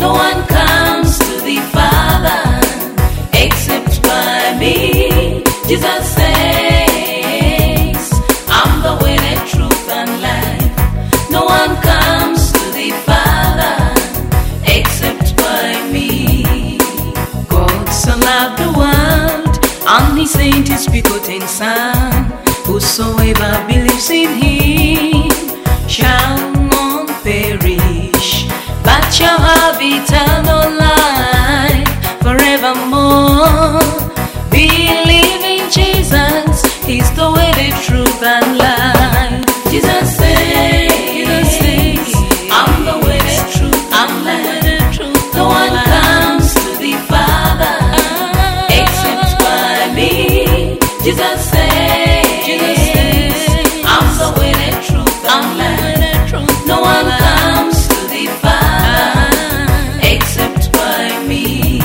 No one comes to the Father except by me. Jesus says, I'm the way, the truth, and life. No one comes to the Father except by me. God so loved the world, and He sent His begotten Son. Whosoever believes in Him shall not perish, but shall have eternal life forevermore. Believe in Jesus, He's the way, the truth, and life. Jesus says, I'm the way, the truth, and life. No one comes to the Father except by me. Jesus says, I'm the way, the truth, and life. No one comes to the Father except by me.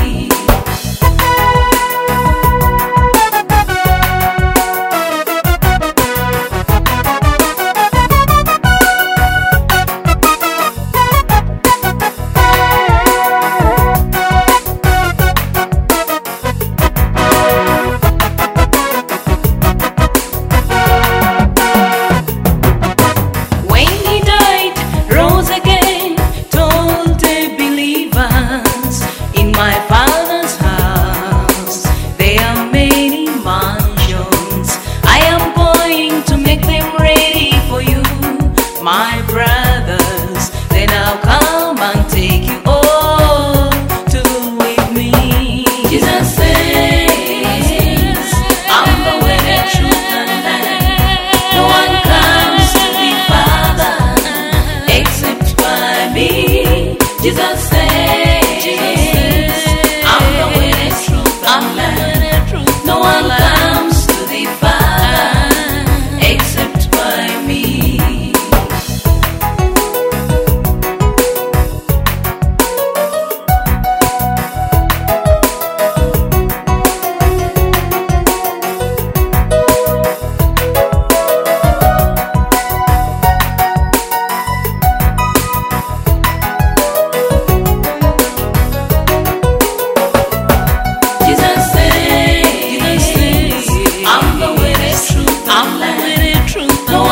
My brothers, then I'll come and take you all to with me. Jesus says, I'm the way, the truth, and life. No one comes to the Father except by me. Jesus says, I'm the way, the truth, and life. No one comes to the Father except by me.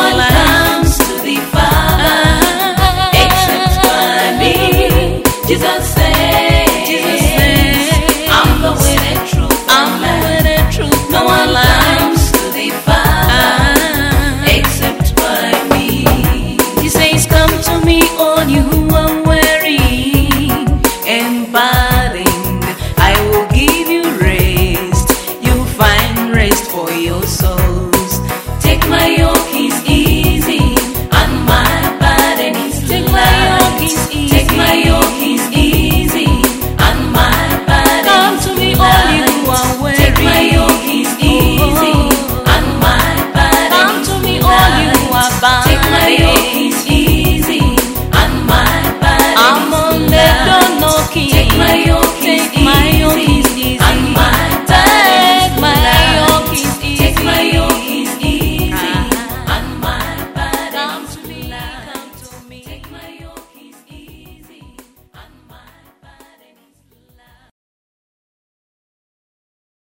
Jesus